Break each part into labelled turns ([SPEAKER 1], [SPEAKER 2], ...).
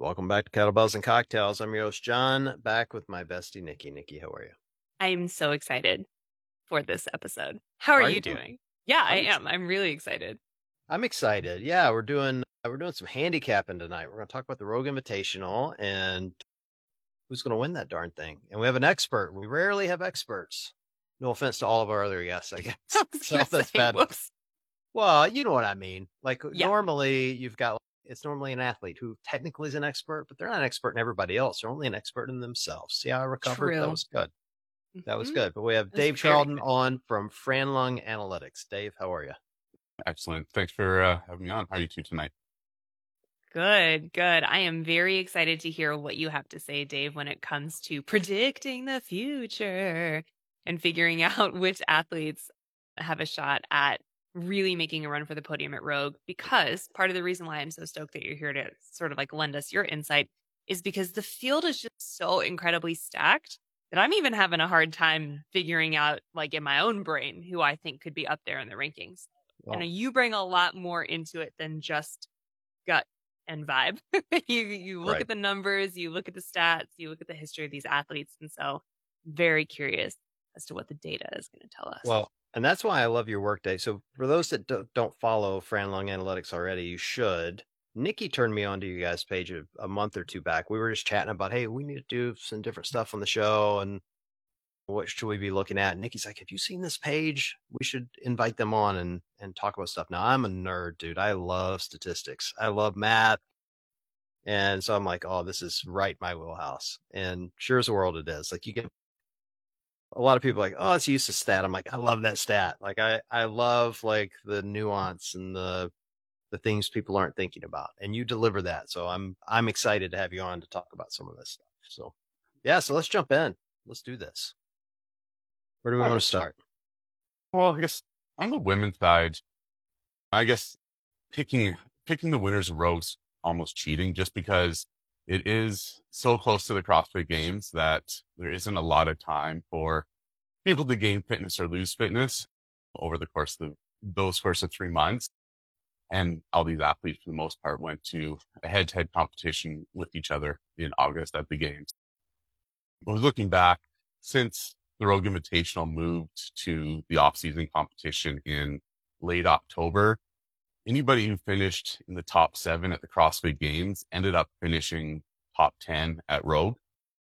[SPEAKER 1] Welcome back to Kettlebells and Cocktails. I'm your host, John, back with my bestie, Nikki. Nikki, how are you?
[SPEAKER 2] I'm so excited for this episode. How are
[SPEAKER 1] Are
[SPEAKER 2] you
[SPEAKER 1] you?
[SPEAKER 2] doing? Yeah, I
[SPEAKER 1] I'm
[SPEAKER 2] am. I'm really excited.
[SPEAKER 1] I'm excited. Yeah, we're doing some handicapping tonight. We're going to talk about the Rogue Invitational and who's going to win that darn thing. And we have an expert. We rarely have experts. No offense to all of our other guests, I guess.
[SPEAKER 2] I was
[SPEAKER 1] So
[SPEAKER 2] gonna
[SPEAKER 1] that's
[SPEAKER 2] say,
[SPEAKER 1] bad.
[SPEAKER 2] whoops.
[SPEAKER 1] Well, you know what I mean. Like
[SPEAKER 2] Yeah,
[SPEAKER 1] normally it's normally an athlete who technically is an expert, but they're not an expert in everybody else. They're only an expert in themselves. See how I recovered? That
[SPEAKER 2] true.
[SPEAKER 1] was good. That was
[SPEAKER 2] Hmm.
[SPEAKER 1] good. But we have
[SPEAKER 2] It was
[SPEAKER 1] Dave
[SPEAKER 2] very
[SPEAKER 1] Charlton
[SPEAKER 2] good.
[SPEAKER 1] on from Franlung Analytics. Dave, how are you?
[SPEAKER 3] Excellent. Thanks for having me on. How are you two tonight?
[SPEAKER 2] Good, good. I am very excited to hear what you have to say, Dave, when it comes to predicting the future and figuring out which athletes have a shot at really making a run for the podium at Rogue. Because part of the reason why I'm so stoked that you're here to sort of like lend us your insight is because the field is just so incredibly stacked that I'm even having a hard time figuring out, like in my own brain, who I think could be up there in the rankings.
[SPEAKER 1] Well,
[SPEAKER 2] And you bring a lot more into it than just gut and vibe. You look
[SPEAKER 1] right.
[SPEAKER 2] at the numbers, you look at the stats, you look at the history of these athletes. And so very curious as to what the data is going to tell us.
[SPEAKER 1] Well, and that's why I love your work, Dave. So for those that don't follow Franlung Analytics already, you should. Nikki turned me on to you guys' page a month or two back. We were just chatting about, hey, we need to do some different stuff on the show and what should we be looking at? And Nikki's like, have you seen this page? We should invite them on and talk about stuff. Now I'm a nerd, dude. I love statistics. I love math. And so I'm like, oh, this is right my wheelhouse. And sure as the world it is. Like you get a lot of people like, oh, it's a useless stat. I'm like, I love that stat. Like I love like the nuance and the things people aren't thinking about. And you deliver that. So I'm excited to have you on to talk about some of this stuff. So yeah, so let's jump in. Let's do this. Where do we want to start?
[SPEAKER 3] Well, I guess on the women's side, I guess picking the winners of Rogues almost cheating just because it is so close to the CrossFit Games that there isn't a lot of time for people to gain fitness or lose fitness over the course of those course of 3 months. And all these athletes, for the most part, went to a head-to-head competition with each other in August at the Games. But looking back, since the Rogue Invitational moved to the off-season competition in late October, anybody who finished in the top 7 at the CrossFit Games ended up finishing top 10 at Rogue.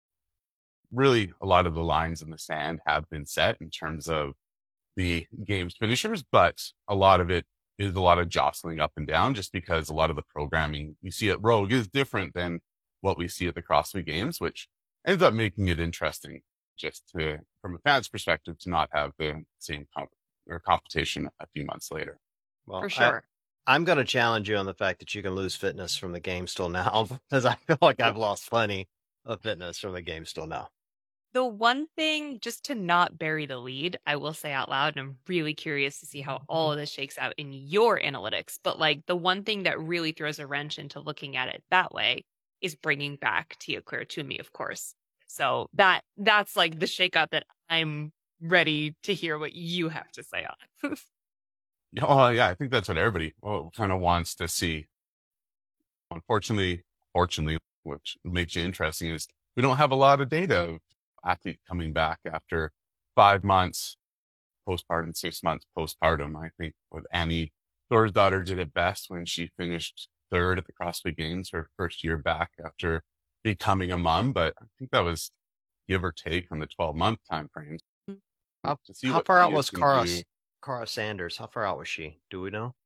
[SPEAKER 3] Really, a lot of the lines in the sand have been set in terms of the Games finishers, but a lot of it is a lot of jostling up and down just because a lot of the programming you see at Rogue is different than what we see at the CrossFit Games, which ends up making it interesting just to, from a fan's perspective, to not have the same competition a few months later.
[SPEAKER 1] Well,
[SPEAKER 2] For sure.
[SPEAKER 1] I'm going to challenge you on the fact that you can lose fitness from the game still now, because I feel like I've lost plenty of fitness from the game still now.
[SPEAKER 2] The one thing, just to not bury the lead, I will say out loud, and I'm really curious to see how all of this shakes out in your analytics. But like the one thing that really throws a wrench into looking at it that way is bringing back Tia Claire Toomey, of course. So that's like the shakeup that I'm ready to hear what you have to say on.
[SPEAKER 3] Yeah, I think that's what everybody kind of wants to see. Unfortunately, fortunately, which makes it interesting is we don't have a lot of data of athletes coming back after 5 months postpartum, 6 months postpartum. I think with Annie Thor's daughter did it best when she finished third at the CrossFit Games, her first year back after becoming a mom. But I think that was give or take on the 12-month time frame.
[SPEAKER 1] How far out was Cara Sanders? How far out was she? Do we know?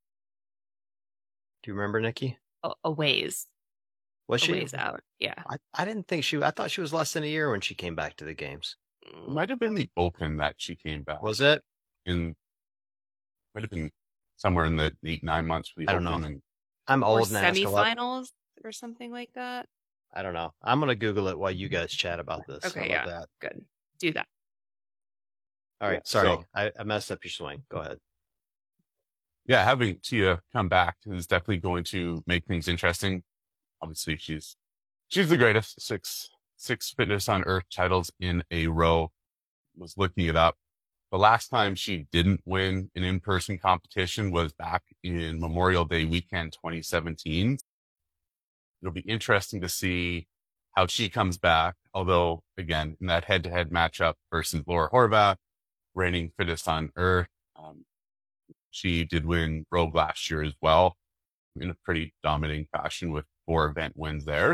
[SPEAKER 1] Do you remember, Nikki?
[SPEAKER 2] A ways.
[SPEAKER 1] Was she?
[SPEAKER 2] A ways out. Yeah.
[SPEAKER 1] I didn't think I thought she was less than a year when she came back to the games.
[SPEAKER 3] It might have been the Open that she came back.
[SPEAKER 1] Was it?
[SPEAKER 3] Might have been somewhere in the 8-9 months for the
[SPEAKER 1] I don't
[SPEAKER 3] Open.
[SPEAKER 1] know.
[SPEAKER 3] And
[SPEAKER 1] I'm
[SPEAKER 2] Or
[SPEAKER 1] old and ask a lot.
[SPEAKER 2] semifinals or something like that.
[SPEAKER 1] I don't know. I'm going to Google it while you guys chat about this.
[SPEAKER 2] Okay,
[SPEAKER 1] How about
[SPEAKER 2] yeah.
[SPEAKER 1] that?
[SPEAKER 2] Good. Do that.
[SPEAKER 1] All right.
[SPEAKER 3] Yeah,
[SPEAKER 1] Sorry.
[SPEAKER 3] so-
[SPEAKER 1] I messed up your swing. Go ahead.
[SPEAKER 3] yeah, having Tia come back is definitely going to make things interesting. Obviously, she's the greatest. Six Fitness on Earth titles in a row. Was looking it up. The last time she didn't win an in-person competition was back in Memorial Day weekend 2017. It'll be interesting to see how she comes back. Although, again, in that head-to-head matchup versus Laura Horvath, reigning fittest on earth, she did win Rogue last year as well in a pretty dominating fashion with 4 event wins there.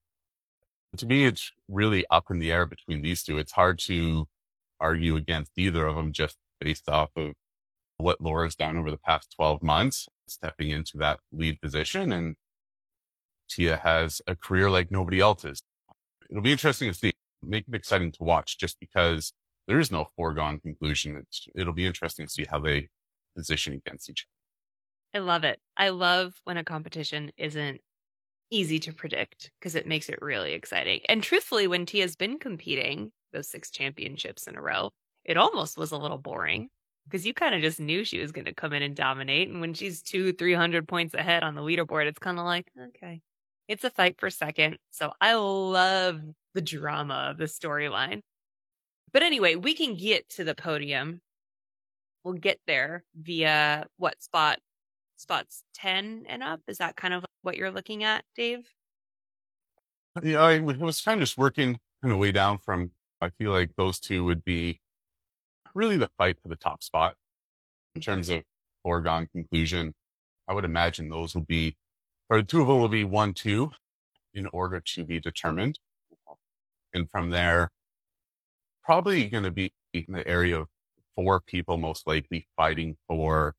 [SPEAKER 3] To me, it's really up in the air between these two. It's hard to argue against either of them just based off of what Laura's done over the past 12 months, stepping into that lead position. And Tia has a career like nobody else's. It'll be interesting to see, make it exciting to watch just because there is no foregone conclusion. It'll be interesting to see how they position against each other.
[SPEAKER 2] I love it. I love when a competition isn't easy to predict because it makes it really exciting. And truthfully, when Tia's been competing those 6 championships in a row, it almost was a little boring because you kind of just knew she was going to come in and dominate. And when she's 200-300 points ahead on the leaderboard, it's kind of like, okay, it's a fight for second. So I love the drama of the storyline. But anyway, we can get to the podium. We'll get there via what spots 10 and up? Is that kind of what you're looking at, Dave?
[SPEAKER 3] Yeah, I was kind of just working kind of way down from, I feel like those two would be really the fight for the top spot in terms of foregone conclusion. I would imagine those will be, or the two of them will be 1, 2 in order to be determined. And from there, probably going to be in the area of 4 people most likely fighting for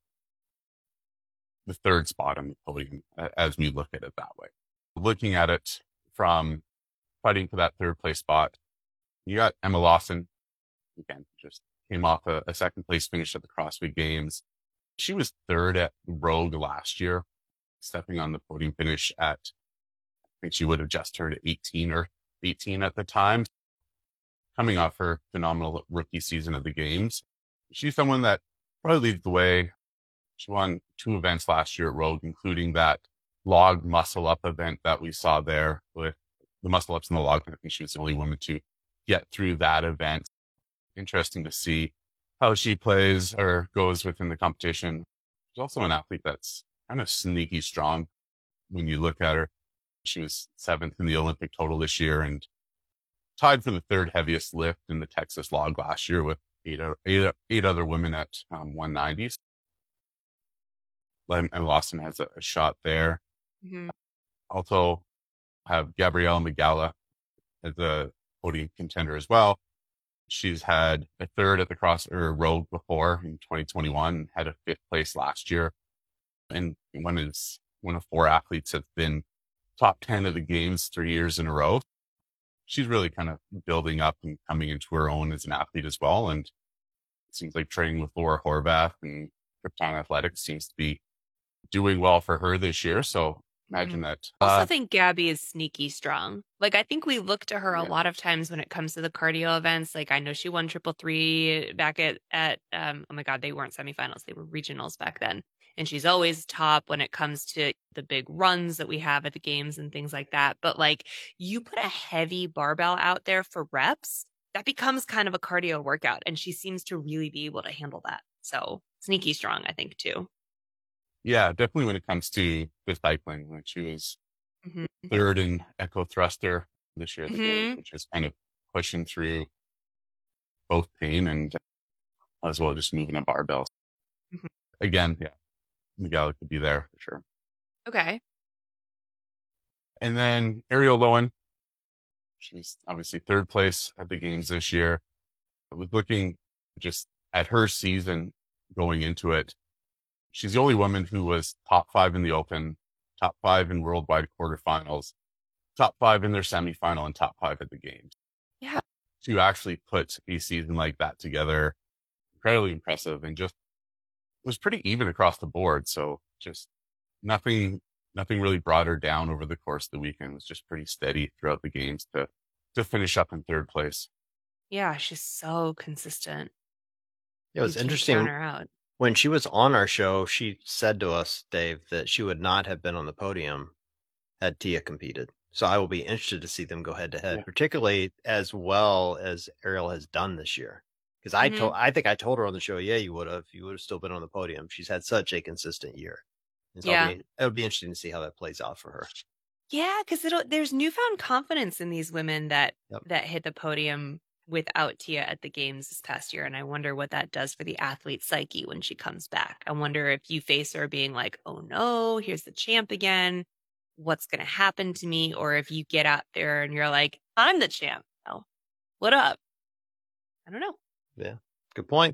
[SPEAKER 3] the 3rd spot on the podium as we look at it that way. Looking at it from fighting for that 3rd place spot, you got Emma Lawson, again, just came off a 2nd place finish at the CrossFit Games. She was 3rd at Rogue last year, stepping on the podium finish at, I think she would have just turned 18 or 18 at the time, coming off her phenomenal rookie season of the Games. She's someone that probably leads the way. She won 2 events last year at Rogue, including that log muscle up event that we saw there with the muscle ups in the log. I think she was the only woman to get through that event. Interesting to see how she plays or goes within the competition. She's also an athlete that's kind of sneaky strong when you look at her. She was 7th in the Olympic total this year and tied for the 3rd heaviest lift in the Texas log last year with eight other women at 190s. And Lawson has a shot there.
[SPEAKER 2] Mm-hmm.
[SPEAKER 3] Also have Gabrielle Magala as a podium contender as well. She's had a 3rd at the Rogue before in 2021, had a 5th place last year. And one of 4 athletes that's been top 10 of the Games 3 years in a row. She's really kind of building up and coming into her own as an athlete as well. And it seems like training with Laura Horvath and Krypton Athletics seems to be doing well for her this year. So imagine that.
[SPEAKER 2] I also think Gabby is sneaky strong. Like, I think we look to her a lot of times when it comes to the cardio events. Like, I know she won 333 back at oh my God, they weren't semifinals. They were regionals back then. And she's always top when it comes to the big runs that we have at the Games and things like that. But like, you put a heavy barbell out there for reps, that becomes kind of a cardio workout. And she seems to really be able to handle that. So sneaky strong, I think, too.
[SPEAKER 3] Yeah, definitely when it comes to the cycling, like she was 3rd in Echo Thruster this year at the Games, which is kind of pushing through both pain and as well just moving a barbell. Again, yeah, Magala could be there for sure.
[SPEAKER 2] Okay.
[SPEAKER 3] And then Ariel Lowen, she's obviously 3rd place at the Games this year. I was looking just at her season going into it. She's the only woman who was top 5 in the Open, top 5 in worldwide quarterfinals, top 5 in their semifinal, and top 5 at the Games.
[SPEAKER 2] Yeah.
[SPEAKER 3] To actually put a season like that together, incredibly impressive, and just was pretty even across the board. So just nothing really brought her down over the course of the weekend. It was just pretty steady throughout the Games to finish up in 3rd place.
[SPEAKER 2] Yeah, she's so consistent.
[SPEAKER 1] It was interesting.
[SPEAKER 2] Her out.
[SPEAKER 1] When she was on our show, she said to us, Dave, that she would not have been on the podium had Tia competed. So I will be interested to see them go head to head, particularly as well as Ariel has done this year. Because I think I told her on the show, yeah, you would have still been on the podium. She's had such a consistent year. And so it would be interesting to see how that plays out for her.
[SPEAKER 2] Yeah, because there's newfound confidence in these women that
[SPEAKER 1] Yep.
[SPEAKER 2] that hit the podium without Tia at the games this past year, and I wonder what that does for the athlete's psyche when she comes back. I wonder if you face her being like, "Oh no, here's the champ again. What's going to happen to me?" Or if you get out there and you're like, "I'm the champ. Oh, what up?" I don't know.
[SPEAKER 1] Yeah. Good point.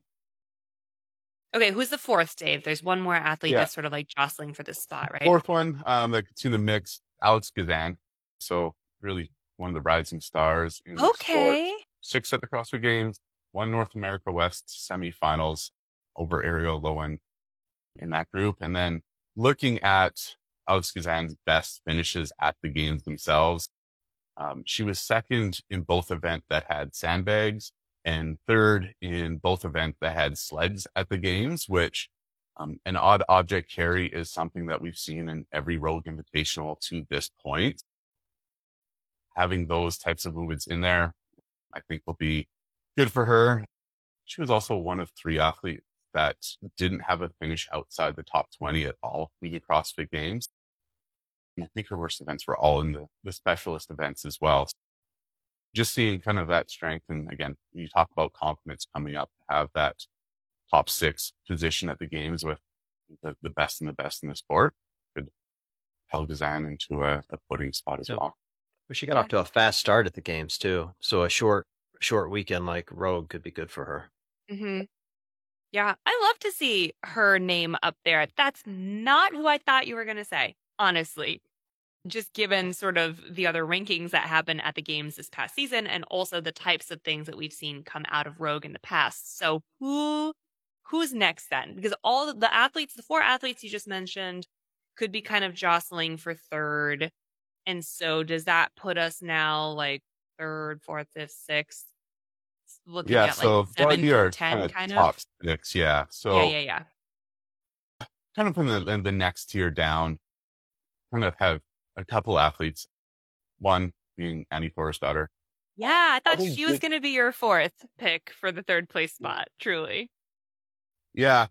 [SPEAKER 2] Okay, who's the fourth, Dave? There's one more athlete
[SPEAKER 3] Yeah.
[SPEAKER 2] that's sort of like jostling for this spot, right?
[SPEAKER 3] Fourth one, that gets in the mix, Alex Gazan. So really one of the rising stars in the sport.
[SPEAKER 2] Okay.
[SPEAKER 3] 6 at the CrossFit Games, 1 North America West semifinals over Ariel Lowen in that group. And then looking at Alex Gazan's best finishes at the games themselves, she was second in both events that had sandbags and third in both events that had sleds at the games, which an odd object carry is something that we've seen in every Rogue Invitational to this point. Having those types of movements in there, I think will be good for her. She was also one of 3 athletes that didn't have a finish outside the top 20 at all in the CrossFit Games. And I think her worst events were all in the specialist events as well. Just seeing kind of that strength. And again, you talk about confidence coming up, have that top 6 position at the games with the best and the best in the sport could propel Gazan into a podium spot as well.
[SPEAKER 1] But she got off to a fast start at the games too. So a short weekend like Rogue could be good for her.
[SPEAKER 2] Mm-hmm. Yeah, I love to see her name up there. That's not who I thought you were going to say, honestly. Just given sort of the other rankings that happened at the games this past season and also the types of things that we've seen come out of Rogue in the past. So who's next then? Because all the athletes, the 4 athletes you just mentioned, could be kind of jostling for third. And so does that put us now like 3rd, 4th, 5th, 6th? Looking at
[SPEAKER 3] so
[SPEAKER 2] like 7
[SPEAKER 3] are
[SPEAKER 2] to 10 kind of.
[SPEAKER 3] top 6, yeah. So
[SPEAKER 2] Yeah.
[SPEAKER 3] kind of from the next tier down, kind of have a couple athletes. One being Annie Thorisdottir.
[SPEAKER 2] Yeah, I thought
[SPEAKER 3] think
[SPEAKER 2] she was
[SPEAKER 3] it-
[SPEAKER 2] going to be your 4th pick for the 3rd place spot. Truly.
[SPEAKER 3] Yeah,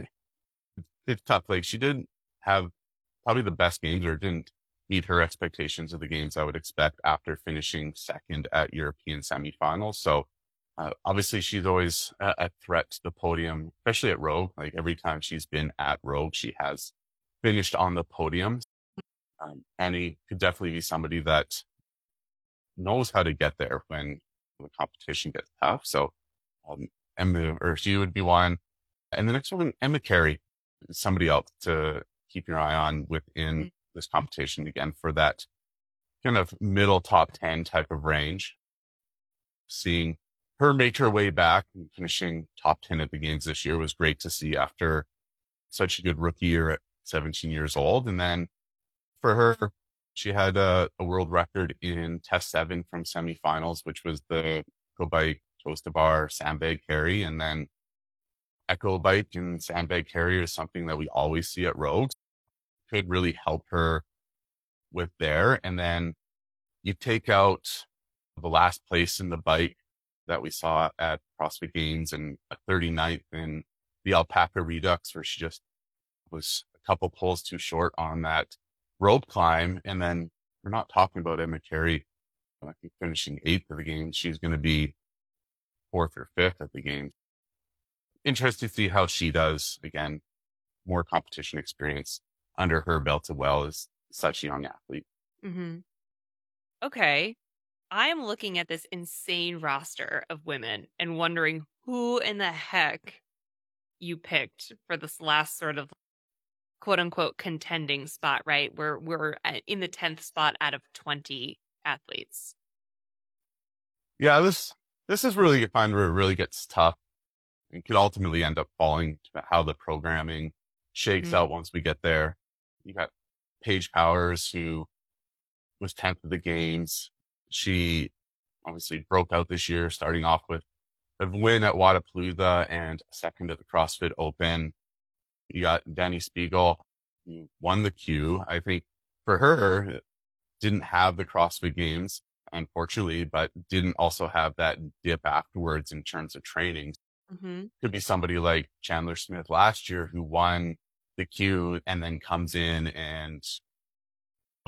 [SPEAKER 3] it's tough. Like she didn't have probably the best games or didn't meet her expectations of the games I would expect after finishing 2nd at European semifinals. So obviously she's always a threat to the podium, especially at Rogue. Like every time she's been at Rogue, she has finished on the podium. Annie could definitely be somebody that knows how to get there when the competition gets tough. So she would be one. And the next one, Emma Carey, somebody else to keep your eye on within this competition again for that kind of middle top 10 type of range. Seeing her make her way back and finishing top 10 at the games this year was great to see after such a good rookie year at 17 years old. And then for her, she had a world record in test 7 from semifinals, which was the Echo Bike, Toes to Bar, sandbag carry. And then Echo Bike and sandbag carry is something that we always see at Rogues. Could really help her with there. And then you take out the last place in the bike that we saw at CrossFit Games and a 39th in the Alpaca Redux, where she just was a couple pulls too short on that rope climb. And then we're not talking about Emma Carey, I think finishing 8th of the game. She's going to be 4th or 5th at the game. Interesting to see how she does. Again, more competition experience under her belt as well as such a young athlete.
[SPEAKER 2] Mm-hmm. Okay. I am looking at this insane roster of women and wondering who in the heck you picked for this last sort of quote unquote contending spot, right? We're in the 10th spot out of 20 athletes.
[SPEAKER 3] Yeah, this is really a find where it really gets tough. It could ultimately end up falling to how the programming shakes out once we get there. You got Paige Powers, who was 10th of the games. She obviously broke out this year, starting off with a win at Wodapalooza and a 2nd at the CrossFit Open. You got Danny Spiegel, who won the Q. I think for her, didn't have the CrossFit Games, unfortunately, but didn't also have that dip afterwards in terms of training.
[SPEAKER 2] Mm-hmm.
[SPEAKER 3] Could be somebody like Chandler Smith last year who won the Q and then comes in and was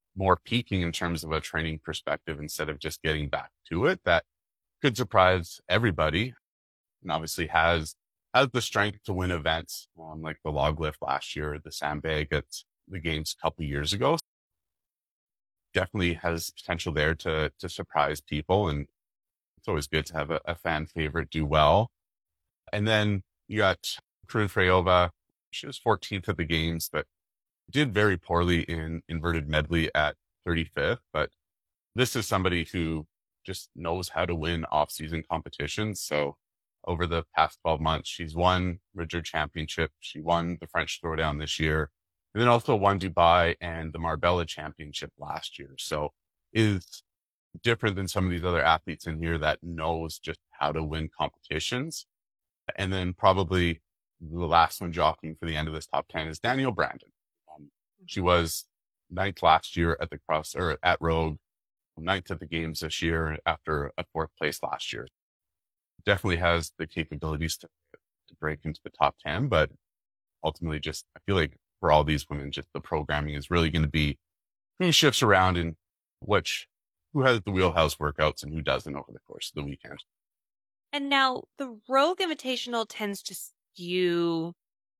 [SPEAKER 3] more peaking in terms of a training perspective instead of just getting back to it, that could surprise everybody, and obviously has the strength to win events, like the log lift last year, the sandbag at the games a couple years ago. Definitely has potential there to surprise people, and it's always good to have a fan favorite do well. And then you got Corinne Freyova. She was 14th at the games, but did very poorly in inverted medley at 35th. But this is somebody who just knows how to win off-season competitions. So over the past 12 months, she's won Madrid Championship. She won the French Throwdown this year, and then also won Dubai and the Marbella Championship last year. So is different than some of these other athletes in here that knows just how to win competitions. And then probably the last one jockeying for the end of this top 10 is Danielle Brandon. She was 9th last year at the cross or at Rogue, 9th at the games this year after a 4th place last year. Definitely has the capabilities to break into the top 10, but ultimately just, I feel like for all these women, just the programming is really going to be who shifts around and who has the wheelhouse workouts and who doesn't over the course of the weekend.
[SPEAKER 2] And now the Rogue Invitational tends to skew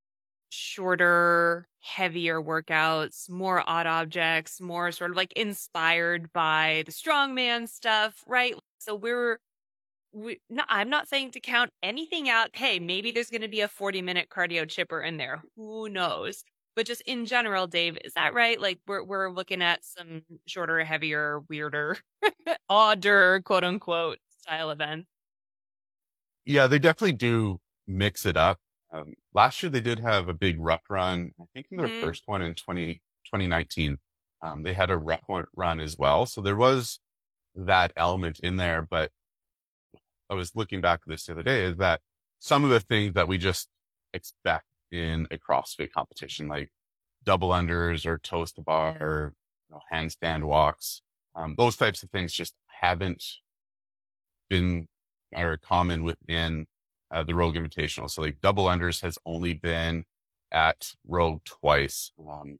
[SPEAKER 2] shorter, heavier workouts, more odd objects, more sort of like inspired by the strongman stuff, right? So I'm not saying to count anything out. Hey, maybe there's going to be a 40-minute cardio chipper in there. Who knows? But just in general, Dave, is that right? Like we're looking at some shorter, heavier, weirder, odder, quote unquote, style events.
[SPEAKER 3] Yeah, they definitely do mix it up. Last year they did have a big ruck run. I think in their first one in 2019, they had a ruck run as well. So there was that element in there. But I was looking back at this the other day, is that some of the things that we just expect in a CrossFit competition, like double unders or toes to bar or handstand walks, those types of things just haven't been are common within the Rogue Invitational. So like double unders has only been at Rogue twice.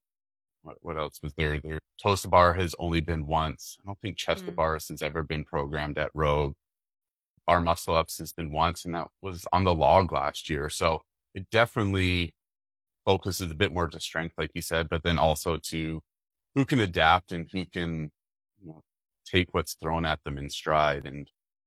[SPEAKER 3] What else was there? Their toes to bar has only been once. I don't think chest to bar has ever been programmed at Rogue. Bar muscle ups has been once, and that was on the log last year. So it definitely focuses a bit more to strength, like you said, but then also to who can adapt and who can take what's thrown at them in stride. And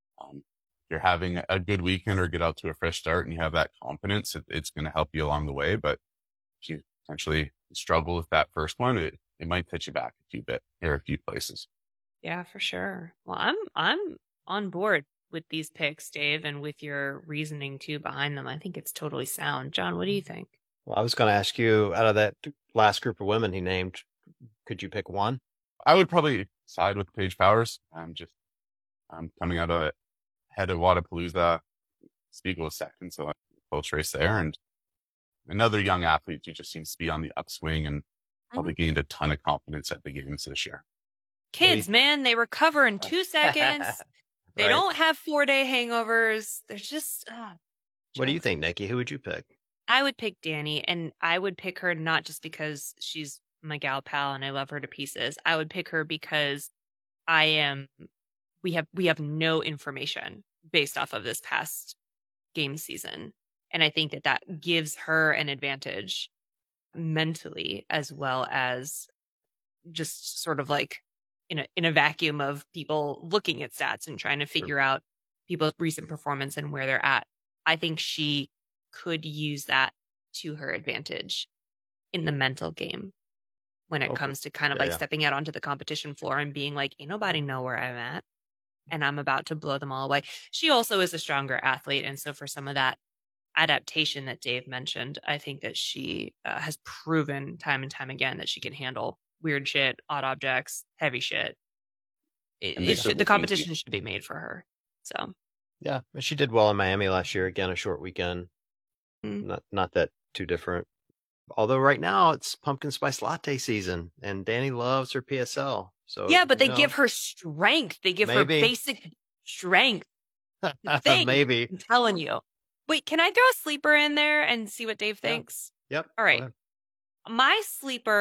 [SPEAKER 3] if you're having a good weekend or get out to a fresh start and you have that confidence, it's going to help you along the way. But if you potentially struggle with that first one, it might set you back a few places.
[SPEAKER 2] Yeah, for sure. Well, I'm on board with these picks, Dave, and with your reasoning too behind them. I think it's totally sound. John, what do you think?
[SPEAKER 1] Well, I was going to ask you, out of that last group of women he named, could you pick one?
[SPEAKER 3] I would probably side with Paige Powers. I'm coming out of it. Head of Wadapalooza, Spiegel was second, so close race there. And another young athlete who just seems to be on the upswing and probably gained a ton of confidence at the games this year.
[SPEAKER 2] Kids, man, they recover in 2 seconds. They don't have 4-day hangovers. They're just...
[SPEAKER 1] What do you think, Nikki? Who would you pick?
[SPEAKER 2] I would pick Dani, and I would pick her not just because she's my gal pal and I love her to pieces. I would pick her because we have no information based off of this past game season. And I think that gives her an advantage mentally, as well as just sort of like in a vacuum of people looking at stats and trying to figure out people's recent performance and where they're at. I think she could use that to her advantage in the mental game when it comes to kind of stepping out onto the competition floor and being like, ain't nobody know where I'm at and I'm about to blow them all away. She also is a stronger athlete. And so for some of that adaptation that Dave mentioned, I think that she has proven time and time again that she can handle weird shit, odd objects, heavy shit. The competition should be made for her. So
[SPEAKER 1] yeah, she did well in Miami last year. Again, a short weekend. Not that too different. Although right now it's pumpkin spice latte season, and Dani loves her PSL. So
[SPEAKER 2] yeah, but they give her strength. They give her basic strength.
[SPEAKER 1] Maybe.
[SPEAKER 2] I'm telling you. Wait, can I throw a sleeper in there and see what Dave thinks?
[SPEAKER 1] Yep.
[SPEAKER 2] All right. My sleeper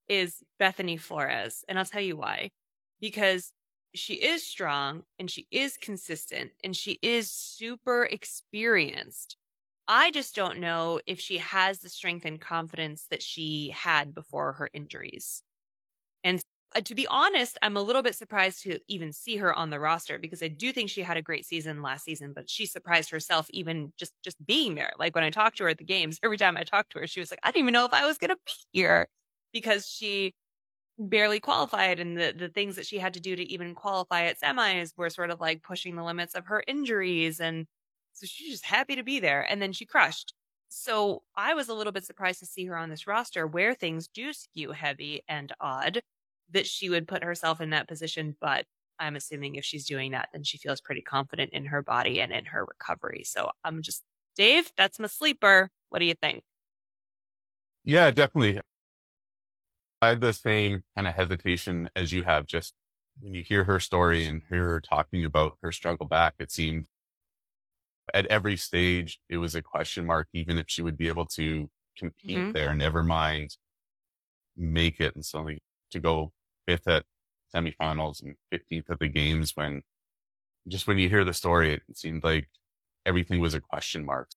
[SPEAKER 2] is Bethany Flores. And I'll tell you why. Because she is strong and she is consistent and she is super experienced. I just don't know if she has the strength and confidence that she had before her injuries. And to be honest, I'm a little bit surprised to even see her on the roster because I do think she had a great season last season, but she surprised herself even just being there. Like when I talked to her at the games, every time I talked to her, she was like, I didn't even know if I was going to be here because she barely qualified. And the things that she had to do to even qualify at semis were sort of like pushing the limits of her injuries. And so she's just happy to be there. And then she crushed. So I was a little bit surprised to see her on this roster where things do skew heavy and odd, that she would put herself in that position. But I'm assuming if she's doing that, then she feels pretty confident in her body and in her recovery. So I'm just, Dave, that's my sleeper. What do you think?
[SPEAKER 3] Yeah, definitely. I had the same kind of hesitation as you have. Just when you hear her story and hear her talking about her struggle back, it seemed at every stage it was a question mark, even if she would be able to compete there, never mind make it. And so to go 5th at semifinals and 15th at the games, when you hear the story, it seemed like everything was a question mark.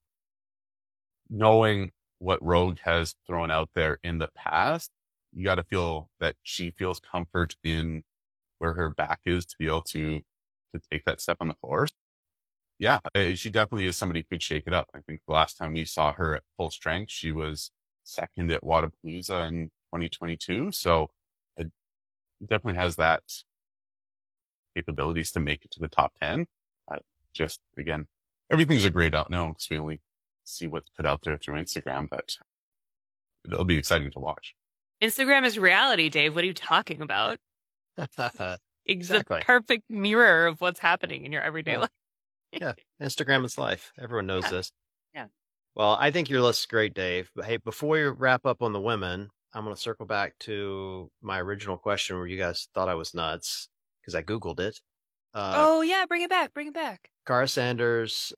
[SPEAKER 3] Knowing what Rogue has thrown out there in the past, you got to feel that she feels comfort in where her back is to be able to take that step on the course. Yeah, she definitely is somebody who could shake it up. I think the last time we saw her at full strength, she was second at Wodapalooza in 2022. So it definitely has that capabilities to make it to the top 10. Just, again, everything's a grade out now because we only see what's put out there through Instagram, but it'll be exciting to watch.
[SPEAKER 2] Instagram is reality, Dave. What are you talking about?
[SPEAKER 1] Exactly.
[SPEAKER 2] It's the perfect mirror of what's happening in your everyday life.
[SPEAKER 1] Yeah. Instagram is life. Everyone knows this.
[SPEAKER 2] Yeah.
[SPEAKER 1] Well, I think your list is great, Dave. But hey, before we wrap up on the women, I'm going to circle back to my original question where you guys thought I was nuts because I Googled it.
[SPEAKER 2] Oh, yeah. Bring it back. Bring it back.
[SPEAKER 1] Cara Sanders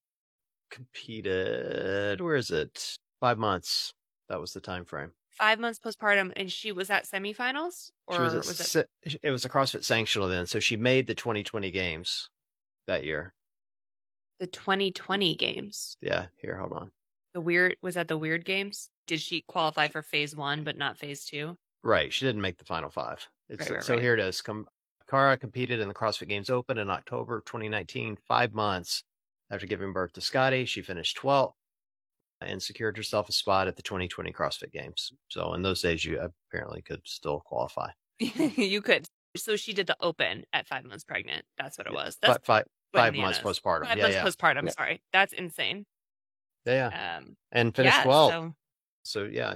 [SPEAKER 1] competed, where is it? 5 months. That was the time frame.
[SPEAKER 2] 5 months postpartum, and she was at semifinals? Or
[SPEAKER 1] it was a CrossFit Sanctional then, so she made the 2020 games that year.
[SPEAKER 2] The 2020 games?
[SPEAKER 1] Yeah, here, hold on.
[SPEAKER 2] Was that the Weird Games? Did she qualify for phase 1, but not phase 2?
[SPEAKER 1] Right, she didn't make the final 5.
[SPEAKER 2] Right.
[SPEAKER 1] Here it is. Cara competed in the CrossFit Games Open in October of 2019, 5 months after giving birth to Scotty. She finished 12th and secured herself a spot at the 2020 CrossFit Games. So in those days, you apparently could still qualify.
[SPEAKER 2] You could. So she did the Open at 5 months pregnant. That's what it was.
[SPEAKER 1] That's 5 months postpartum.
[SPEAKER 2] 5 months postpartum. Sorry. That's insane.
[SPEAKER 1] Yeah. And finished 12th. So yeah,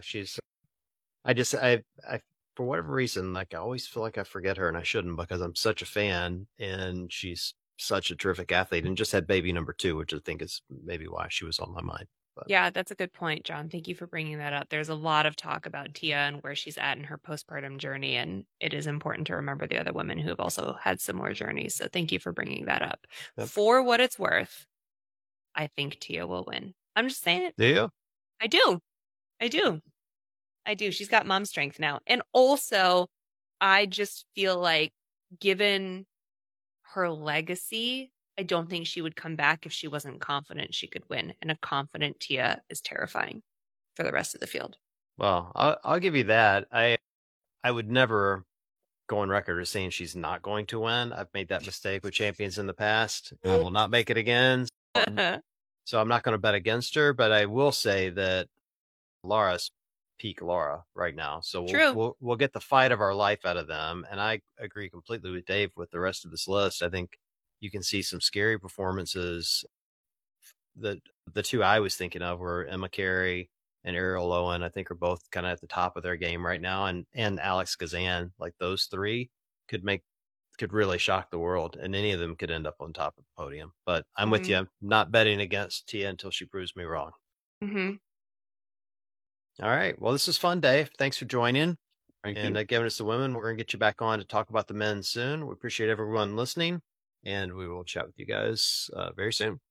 [SPEAKER 1] I for whatever reason, like I always feel like I forget her and I shouldn't because I'm such a fan and she's such a terrific athlete and just had baby number 2, which I think is maybe why she was on my mind. But.
[SPEAKER 2] Yeah, that's a good point, John. Thank you for bringing that up. There's a lot of talk about Tia and where she's at in her postpartum journey. And it is important to remember the other women who have also had similar journeys. So thank you for bringing that up. Yep. For what it's worth, I think Tia will win. I'm just saying it.
[SPEAKER 1] Do you?
[SPEAKER 2] I do. She's got mom strength now. And also, I just feel like given her legacy, I don't think she would come back if she wasn't confident she could win. And a confident Tia is terrifying for the rest of the field.
[SPEAKER 1] Well, I'll give you that. I would never go on record as saying she's not going to win. I've made that mistake with champions in the past. I will not make it again. So I'm not going to bet against her, but I will say that Laura's peak Laura right now. So we'll get the fight of our life out of them. And I agree completely with Dave with the rest of this list. I think you can see some scary performances. The 2 I was thinking of were Emma Carey and Ariel Lowen. I think are both kind of at the top of their game right now. And Alex Gazan, like those 3 could really shock the world, and any of them could end up on top of the podium. But I'm with you. I'm not betting against Tia until she proves me wrong.
[SPEAKER 2] Mm-hmm.
[SPEAKER 1] All right. Well, this was fun, Dave. Thanks for joining
[SPEAKER 3] and
[SPEAKER 1] giving us the women. We're going to get you back on to talk about the men soon. We appreciate everyone listening, and we will chat with you guys very soon.